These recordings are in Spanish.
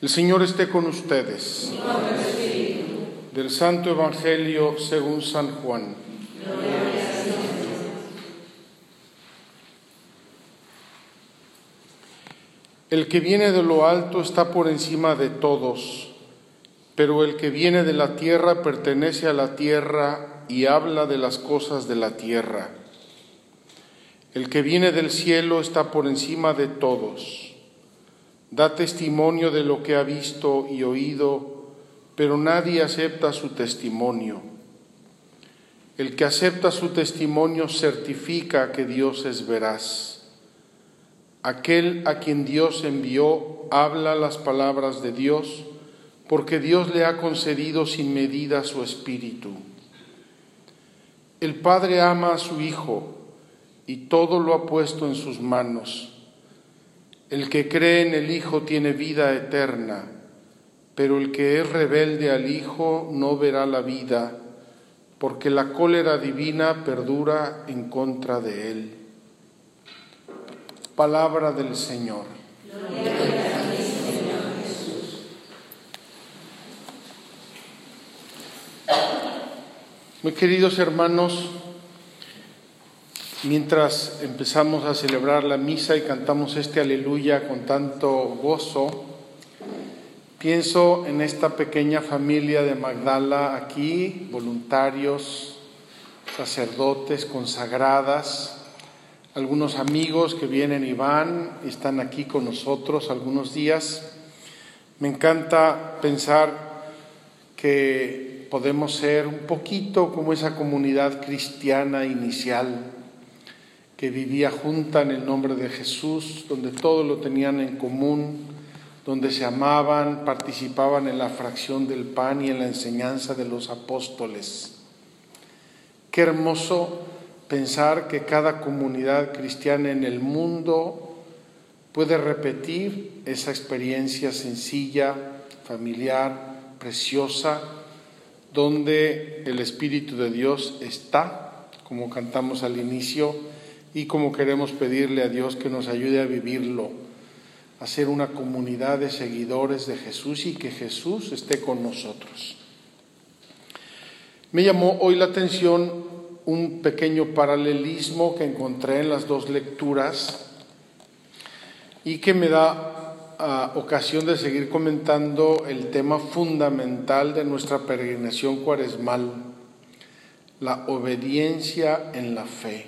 El Señor esté con ustedes. Y con tu espíritu. Del Santo Evangelio según San Juan. Gloria a ti, Señor. El que viene de lo alto está por encima de todos, pero el que viene de la tierra pertenece a la tierra y habla de las cosas de la tierra. El que viene del cielo está por encima de todos. Da testimonio de lo que ha visto y oído, pero nadie acepta su testimonio. El que acepta su testimonio certifica que Dios es veraz. Aquel a quien Dios envió habla las palabras de Dios, porque Dios le ha concedido sin medida su Espíritu. El Padre ama a su Hijo y todo lo ha puesto en sus manos. El que cree en el Hijo tiene vida eterna, pero el que es rebelde al Hijo no verá la vida, porque la cólera divina perdura en contra de él. Palabra del Señor. Gloria a ti, Señor Jesús. Muy queridos hermanos, mientras empezamos a celebrar la misa y cantamos este aleluya con tanto gozo, pienso en esta pequeña familia de Magdala aquí, voluntarios, sacerdotes, consagradas, algunos amigos que vienen y van, están aquí con nosotros algunos días. Me encanta pensar que podemos ser un poquito como esa comunidad cristiana inicial que vivía junta en el nombre de Jesús, donde todo lo tenían en común, donde se amaban, participaban en la fracción del pan y en la enseñanza de los apóstoles. Qué hermoso pensar que cada comunidad cristiana en el mundo puede repetir esa experiencia sencilla, familiar, preciosa, donde el Espíritu de Dios está, como cantamos al inicio, y como queremos pedirle a Dios que nos ayude a vivirlo, a ser una comunidad de seguidores de Jesús y que Jesús esté con nosotros. Me llamó hoy la atención un pequeño paralelismo que encontré en las dos lecturas y que me da ocasión de seguir comentando el tema fundamental de nuestra peregrinación cuaresmal, la obediencia en la fe.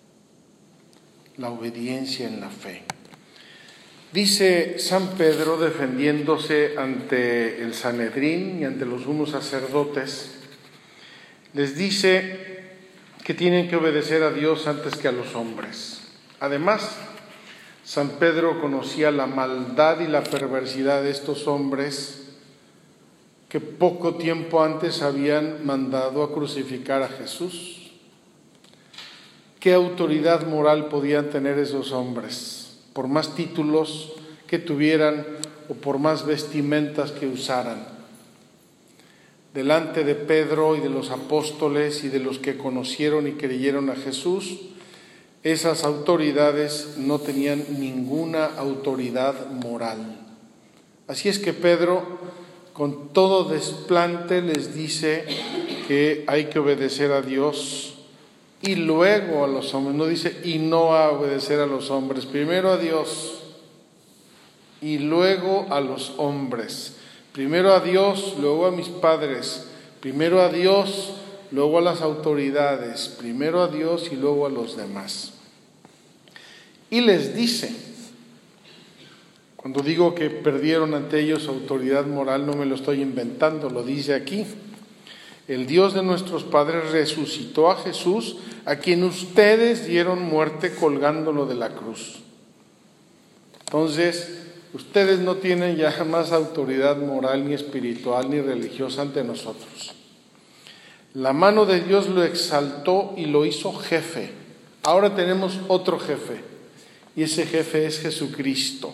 La obediencia en la fe. Dice San Pedro, defendiéndose ante el Sanedrín y ante los sumos sacerdotes, les dice que tienen que obedecer a Dios antes que a los hombres. Además, San Pedro conocía la maldad y la perversidad de estos hombres que poco tiempo antes habían mandado a crucificar a Jesús. ¿Qué autoridad moral podían tener esos hombres? Por más títulos que tuvieran o por más vestimentas que usaran. Delante de Pedro y de los apóstoles y de los que conocieron y creyeron a Jesús, esas autoridades no tenían ninguna autoridad moral. Así es que Pedro, con todo desplante, les dice que hay que obedecer a Dios y luego a los hombres. No dice y no a obedecer a los hombres, primero a Dios y luego a los hombres. Primero a Dios, luego a mis padres, primero a Dios, luego a las autoridades, primero a Dios y luego a los demás. Y les dice, cuando digo que perdieron ante ellos autoridad moral, no me lo estoy inventando, lo dice aquí. El Dios de nuestros padres resucitó a Jesús, a quien ustedes dieron muerte colgándolo de la cruz. Entonces, ustedes no tienen ya más autoridad moral, ni espiritual, ni religiosa ante nosotros. La mano de Dios lo exaltó y lo hizo jefe. Ahora tenemos otro jefe, y ese jefe es Jesucristo.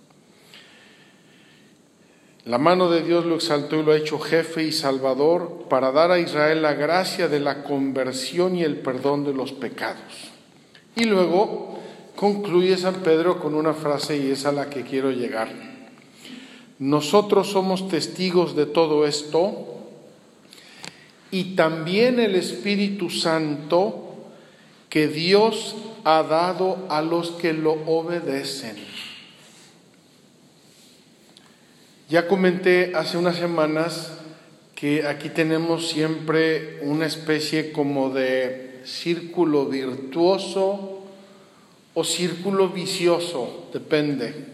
La mano de Dios lo exaltó y lo ha hecho jefe y salvador para dar a Israel la gracia de la conversión y el perdón de los pecados. Y luego concluye San Pedro con una frase, y es a la que quiero llegar. Nosotros somos testigos de todo esto y también el Espíritu Santo que Dios ha dado a los que lo obedecen. Ya comenté hace unas semanas que aquí tenemos siempre una especie como de círculo virtuoso o círculo vicioso, depende.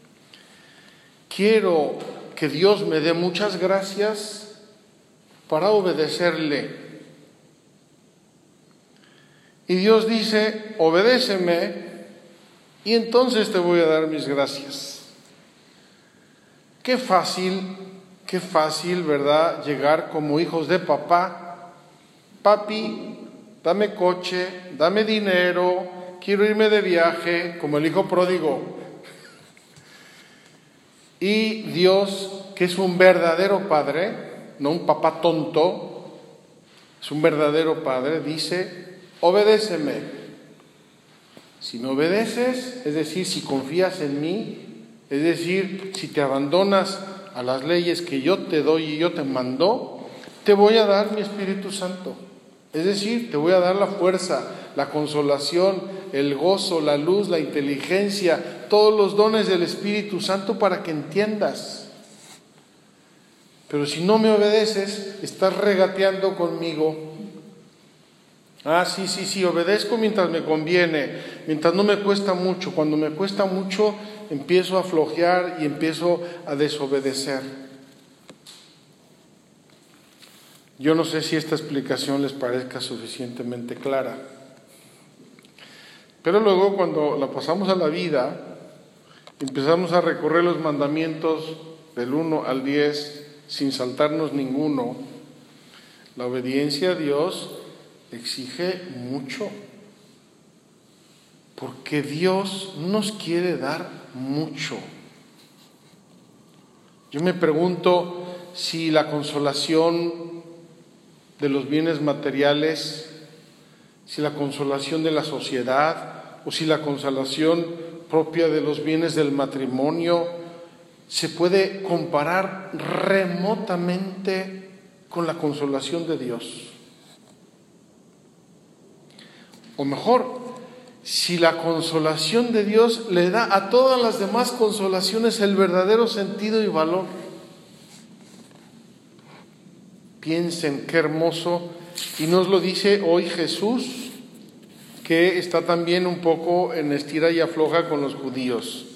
Quiero que Dios me dé muchas gracias para obedecerle. Y Dios dice, obedéceme y entonces te voy a dar mis gracias. Qué fácil, ¿verdad? Llegar como hijos de papá. Papi, dame coche, dame dinero, quiero irme de viaje, como el hijo pródigo. Y Dios, que es un verdadero padre, no un papá tonto, es un verdadero padre, dice, obedéceme. Si me obedeces, es decir, si confías en mí, es decir, si te abandonas a las leyes que yo te doy y yo te mando, te voy a dar mi Espíritu Santo. Es decir, te voy a dar la fuerza, la consolación, el gozo, la luz, la inteligencia, todos los dones del Espíritu Santo para que entiendas. Pero si no me obedeces, estás regateando conmigo. Sí, obedezco mientras me conviene, mientras no me cuesta mucho. Cuando me cuesta mucho, empiezo a flojear y empiezo a desobedecer. Yo no sé si esta explicación les parezca suficientemente clara. Pero luego cuando la pasamos a la vida, empezamos a recorrer los mandamientos del 1 al 10 sin saltarnos ninguno. La obediencia a Dios exige mucho, porque Dios nos quiere dar mucho. Yo me pregunto si la consolación de los bienes materiales, si la consolación de la sociedad, o si la consolación propia de los bienes del matrimonio se puede comparar remotamente con la consolación de Dios. O mejor, si la consolación de Dios le da a todas las demás consolaciones el verdadero sentido y valor. Piensen qué hermoso, y nos lo dice hoy Jesús, que está también un poco en estira y afloja con los judíos.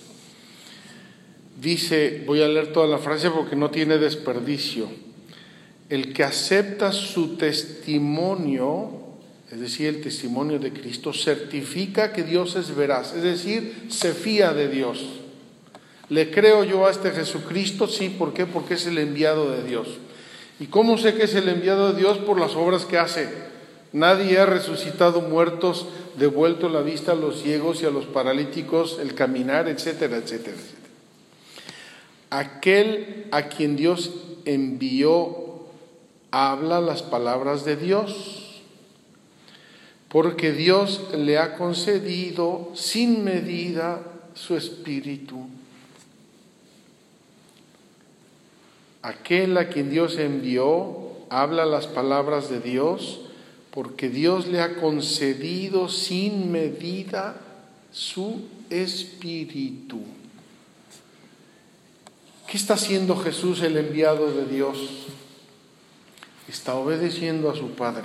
Dice, voy a leer toda la frase porque no tiene desperdicio: el que acepta su testimonio, es decir, el testimonio de Cristo, certifica que Dios es veraz, es decir, se fía de Dios. ¿Le creo yo a este Jesucristo? Sí, ¿por qué? Porque es el enviado de Dios. ¿Y cómo sé que es el enviado de Dios? Por las obras que hace. Nadie ha resucitado muertos, devuelto la vista a los ciegos y a los paralíticos, el caminar, etcétera, etcétera, etcétera. Aquel a quien Dios envió habla las palabras de Dios, porque Dios le ha concedido sin medida su Espíritu. Aquel a quien Dios envió habla las palabras de Dios, porque Dios le ha concedido sin medida su Espíritu. ¿Qué está haciendo Jesús, el enviado de Dios? Está obedeciendo a su Padre.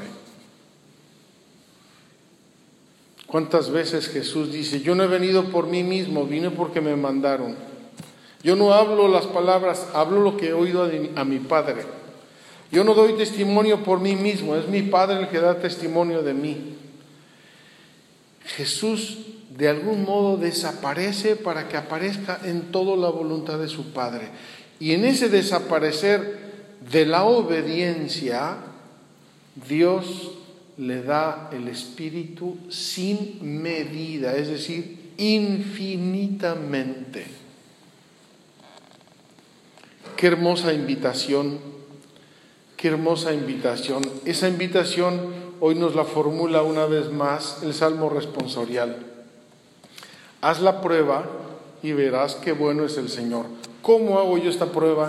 ¿Cuántas veces Jesús dice, yo no he venido por mí mismo, vine porque me mandaron? Yo no hablo las palabras, hablo lo que he oído a mi Padre. Yo no doy testimonio por mí mismo, es mi Padre el que da testimonio de mí. Jesús de algún modo desaparece para que aparezca en toda la voluntad de su Padre. Y en ese desaparecer de la obediencia, Dios le da el Espíritu sin medida, es decir, infinitamente. Qué hermosa invitación, qué hermosa invitación. Esa invitación hoy nos la formula una vez más el Salmo responsorial. Haz la prueba y verás qué bueno es el Señor. ¿Cómo hago yo esta prueba?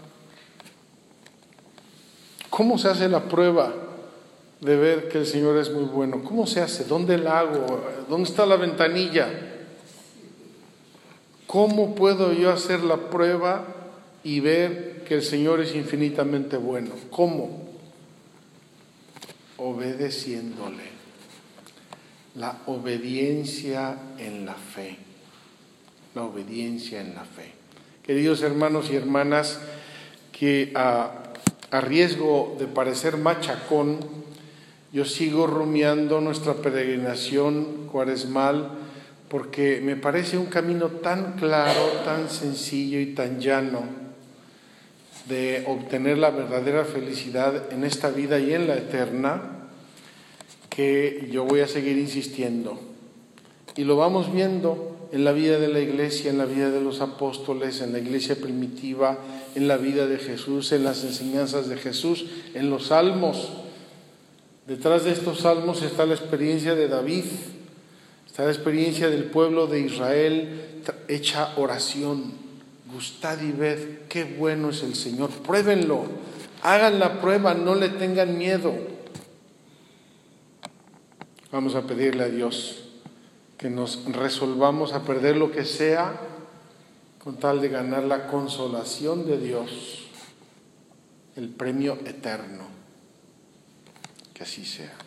¿Cómo se hace la prueba de ver que el Señor es muy bueno? ¿Cómo se hace? ¿Dónde la hago? ¿Dónde está la ventanilla? ¿Cómo puedo yo hacer la prueba y ver que el Señor es infinitamente bueno? ¿Cómo? Obedeciéndole. La obediencia en la fe. La obediencia en la fe. Queridos hermanos y hermanas, que a riesgo de parecer machacón, yo sigo rumiando nuestra peregrinación cuaresmal, porque me parece un camino tan claro, tan sencillo y tan llano de obtener la verdadera felicidad en esta vida y en la eterna, que yo voy a seguir insistiendo. Y lo vamos viendo en la vida de la iglesia, en la vida de los apóstoles, en la iglesia primitiva, en la vida de Jesús, en las enseñanzas de Jesús, en los salmos. Detrás de estos salmos está la experiencia de David, está la experiencia del pueblo de Israel hecha oración. Gustad y ved qué bueno es el Señor. Pruébenlo, hagan la prueba, no le tengan miedo. Vamos a pedirle a Dios que nos resolvamos a perder lo que sea con tal de ganar la consolación de Dios, el premio eterno. Que así sea.